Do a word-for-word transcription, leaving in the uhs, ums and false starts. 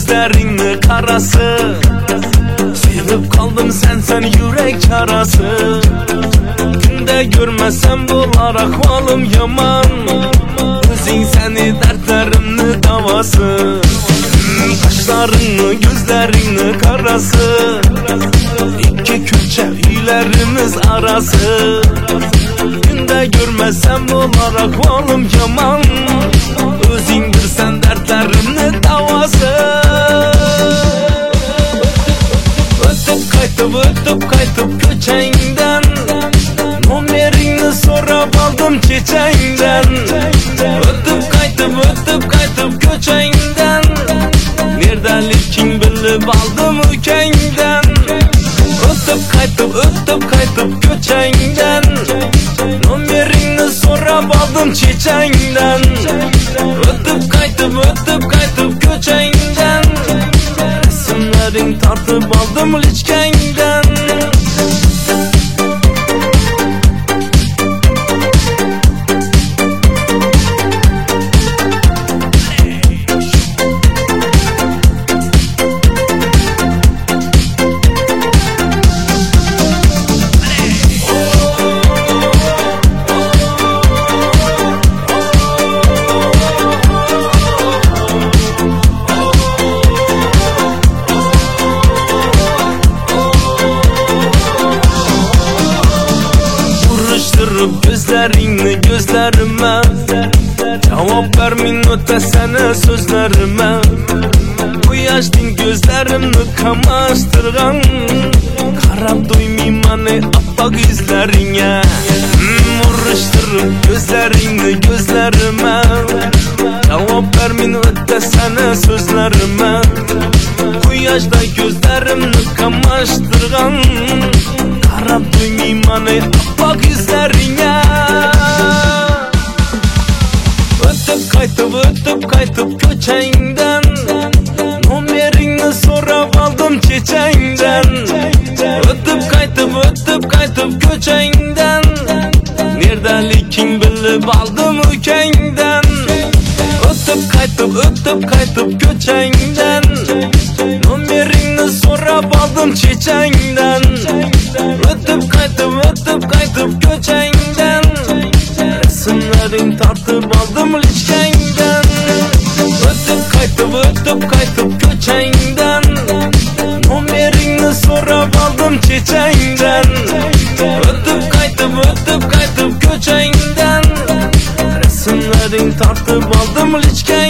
gözlerini qarası. Sevib qaldım sensen yürek çarası. Günde görmesem bo'lar ahvolim yomon. O'zing seni dertlerimni davası. Kaşlarını gözlerini qarası. İki ko'cha uylarimiz arası. Günde görmesem bo'lar ahvolim yomon. O'zing bilsan dertlerimni davası. O'tib qaytib o'tib qaytib ko'changdan, nomeringni so'rab oldim kechangdan. O'tib qaytib o'tib qaytib ko'changdan, nerdaliging bilib oldim ukangdan. O'tib qaytib o'tib qaytib ko'changdan, nomeringni so'rab oldim chechangdan. O'tib qaytib o'tib qaytib ko'changdan, rasmlaring tortib oldim lichkangdan. Gözlerini gözlerime, cevap vermin ötesene sözlerime. Bu yaştın gözlerimni kamaştırgan, qarab doymayman appak izlerine. Uruşturup gözlerini gözlerime, cevap vermin ötesene sözlerime. Bu yaşta gözlerimni kamaştırgan, qarab doymayman appak izlerine. O'tib qaytib o'tib qaytib ko'changdan, nomeringni so'rab oldim chechangdan. O'tib qaytib o'tib qaytib ko'changdan, nerdaliging bilib oldim ukangdan. O'tib qaytib o'tib qaytib ko'changdan, nomeringni so'rab oldim chechangdan. O'tib qaytib o'tib qaytib ko'changdan, rasmlaring tortib oldim lichkangdan. O'tib qaytib o'tib qaytib ko'changdan, nomeringni so'rab oldim chechangdan. O'tib qaytib o'tib qaytib ko'changdan, rasmlaring tortib oldim lichkangdan.